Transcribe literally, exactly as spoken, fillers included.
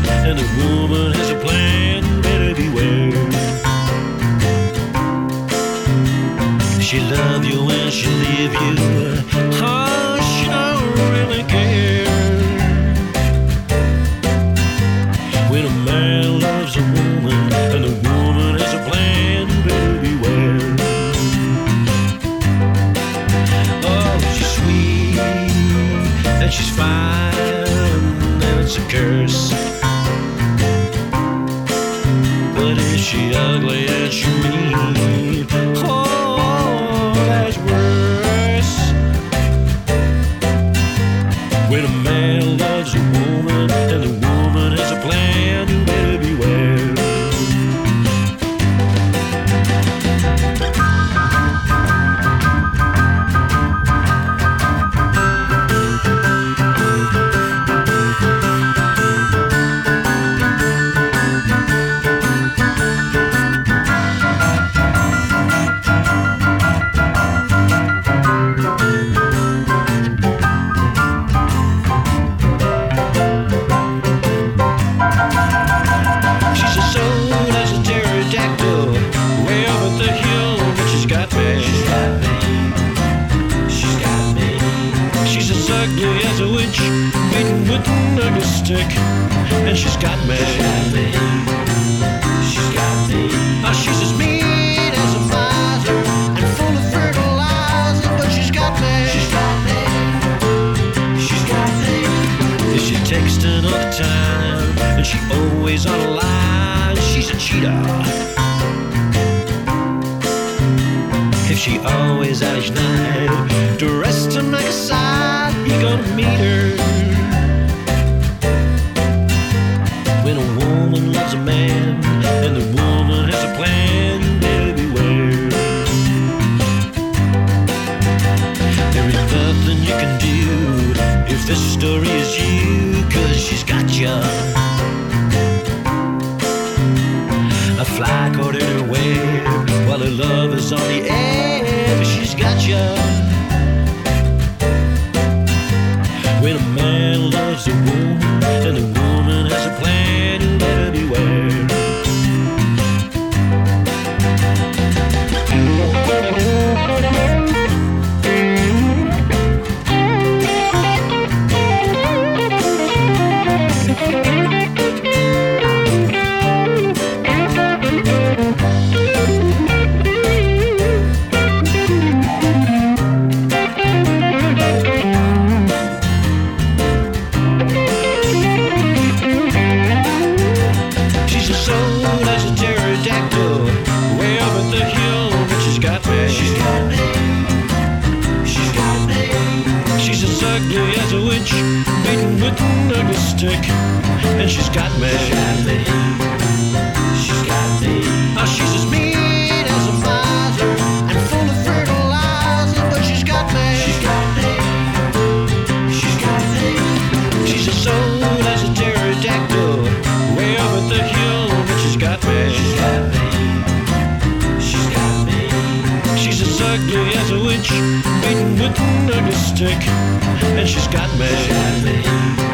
and the woman has a plan, better beware. She love you and she leave you, oh, she don't really care. When a man loves a woman and the woman has a plan, better beware. Oh, she's sweet and she's fine and it's a curse. But is she ugly and she mean? Oh, that's worse. When a man loves a woman and the woman has a plan, you better beware. Ugly as a witch, beaten with an ugly stick, and she's got me. She's got me. Oh, she's as mean as a miser and full of fertilizer, but she's got me. She's got me. She's got me. If she texting all the time and she always on a line, she's a cheater. If she always out each night, dressed him like a side, you gonna meet her. When a woman loves a man and the woman has a plan, you better beware. There is nothing you can do if this story is you, 'cause she's got ya. A fly caught in her web while her love is on the air, she's got ya. When a man loves a woman and the woman has a plan, you better beware. Ugly as a witch, beaten with an ugly stick, and she's got me. She's got me. Oh, she's as mean as a miser and full of fertilizer, but she's got me. She's got me. She's got me. She's as old as a pterodactyl, way up at the hill, but she's got me. She's got me. She's got me. She's as ugly as a witch, beaten with an ugly stick, and she's got me. She's got me.